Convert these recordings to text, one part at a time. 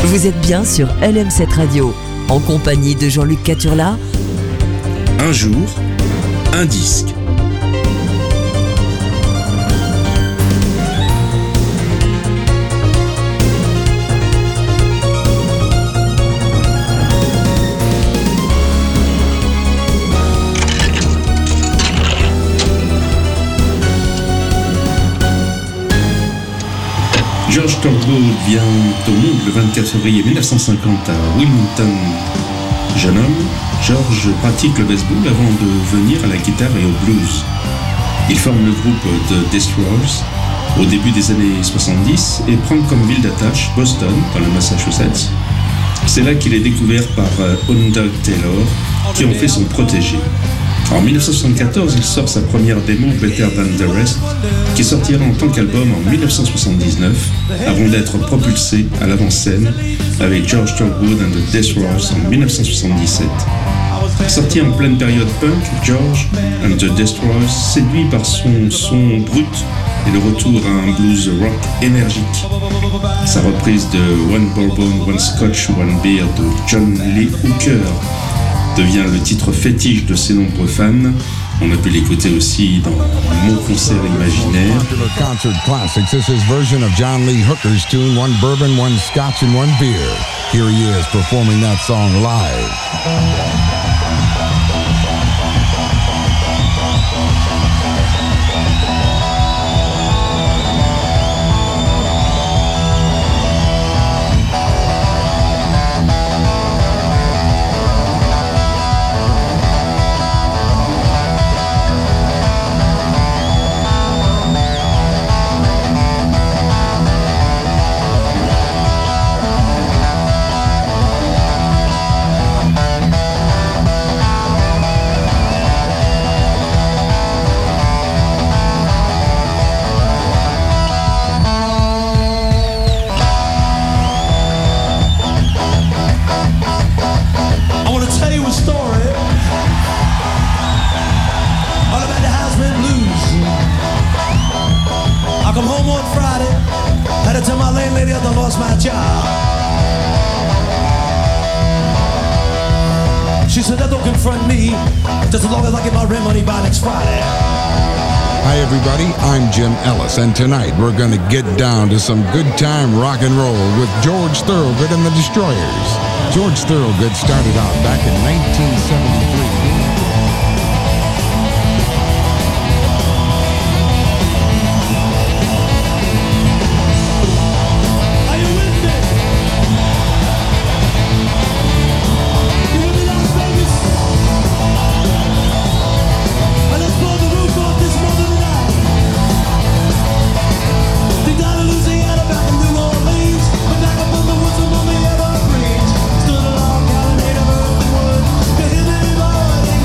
Vous êtes bien sur LM7 Radio, en compagnie de Jean-Luc Caturla. Un jour, un disque. George Thorogood vient au monde le 24 février 1950 à Wilmington. Jeune homme, George pratique le baseball avant de venir à la guitare et au blues. Il forme le groupe The Destroyers au début des années 70 et prend comme ville d'attache Boston, dans le Massachusetts. C'est là qu'il est découvert par Hound Taylor, qui en fait son protégé. En 1974, il sort sa première démo Better Than the Rest, qui sortira en tant qu'album en 1979, avant d'être propulsé à l'avant-scène avec George Thorogood and the Destroyers en 1977. Sorti en pleine période punk, George and the Destroyers séduit par son son brut et le retour à un blues rock énergique. Sa reprise de One Bourbon, One Scotch, One Beer de John Lee Hooker devient le titre fétiche de ses nombreux fans. On a pu l'écouter aussi dans Mon concert imaginaire. Concert classics. This is version of John Lee Hooker's tune, One Bourbon, One Scotch, and One Beer. Here he is performing that song live. Hi everybody, I'm Jim Ellis, and tonight we're going to get down to some good time rock and roll with George Thorogood and the Destroyers. George Thorogood started out back in 1973. Stood along, got a native earth and wood.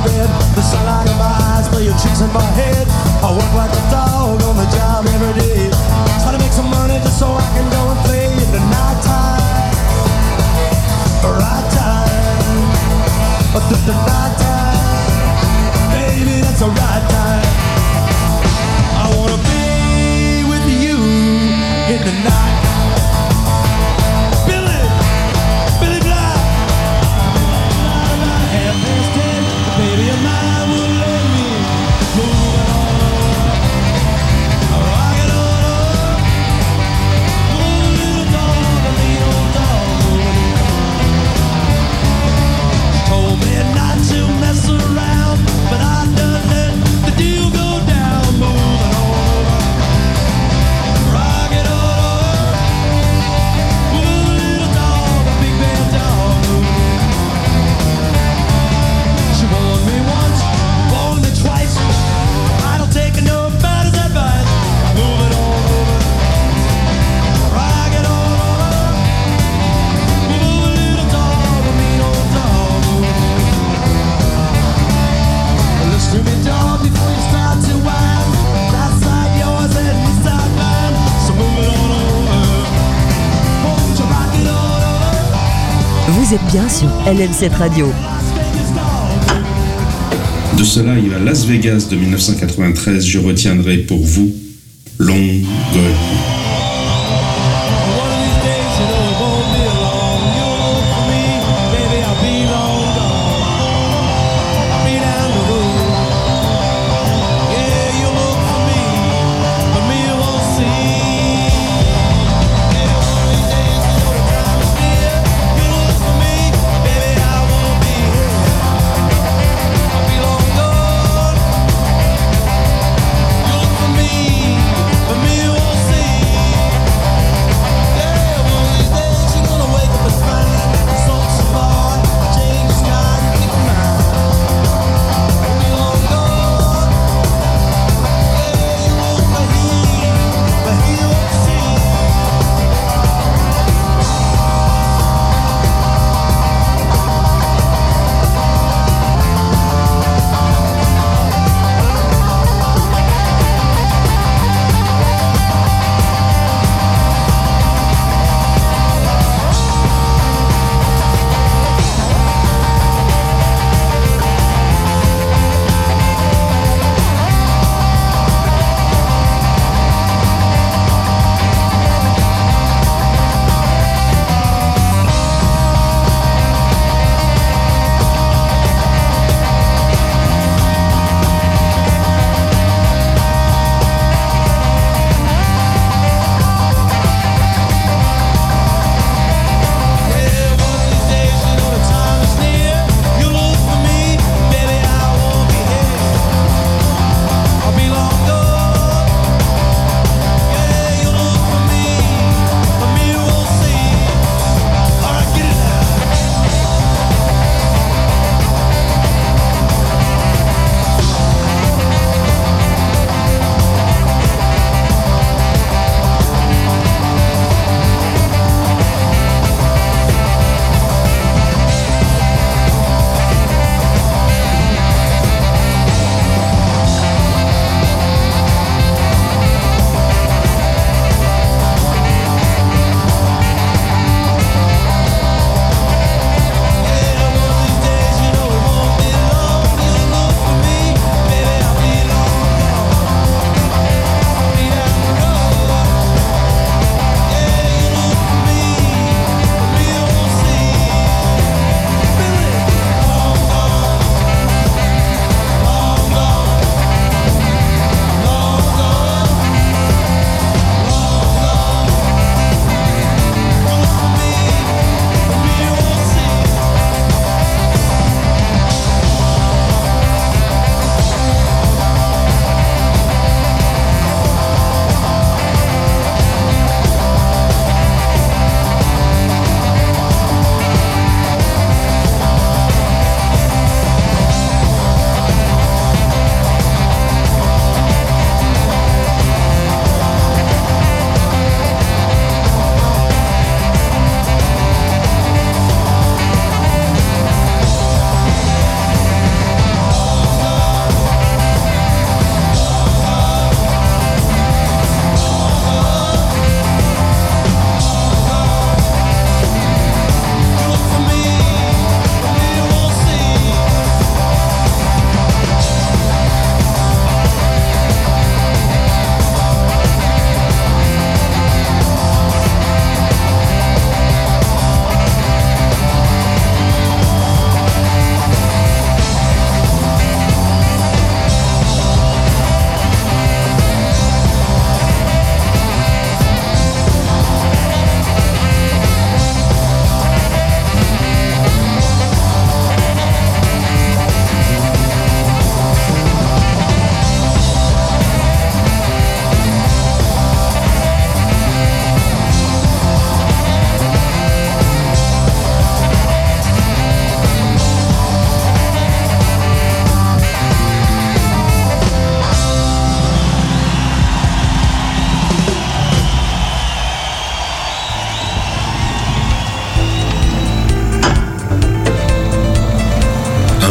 bed. The sunlight in my eyes, playing tricks in my head. I work like a dog on the job every day. Try to make some money just so I can go and play in the night time. Right time, but the night time, baby, that's the right time. I wanna be with you in the night. Billy Black. Half past 10, baby of mine will let me move it on. Rock it on. Move a little dog, a little dog. Told me not to mess around, but I done let the deal go down. Move it on. Rock it on. Move a little dog, a big bad dog. She warned me once, warned me twice. I don't take nobody's advice. Move it on over. Rock it on. Move a little dog, a mean old dog. Listen to me, dog, before you start to whine. That side yours and this side mine. So move it on over. Won't you rock it on over? Vous êtes bien sur LM7 Radio. De ce live à Las Vegas de 1993, je retiendrai pour vous Long Gone. One of these days, you know, it won't be long. You'll look for me, baby, I'll be long gone. I'll be down the road. Yeah, you'll look for me, but me you won't see. Yeah, one of these days, you know, the time is near. You'll look for me, baby, I won't be here. I'll be long gone. You'll look for me, but me you won't see.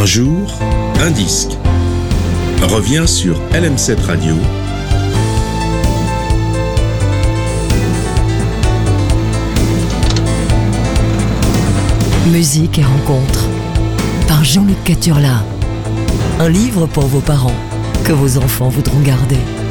Un jour, un disque revient sur LM7 Radio. Musique et rencontres par Jean-Luc Caturla. Un livre pour vos parents que vos enfants voudront garder.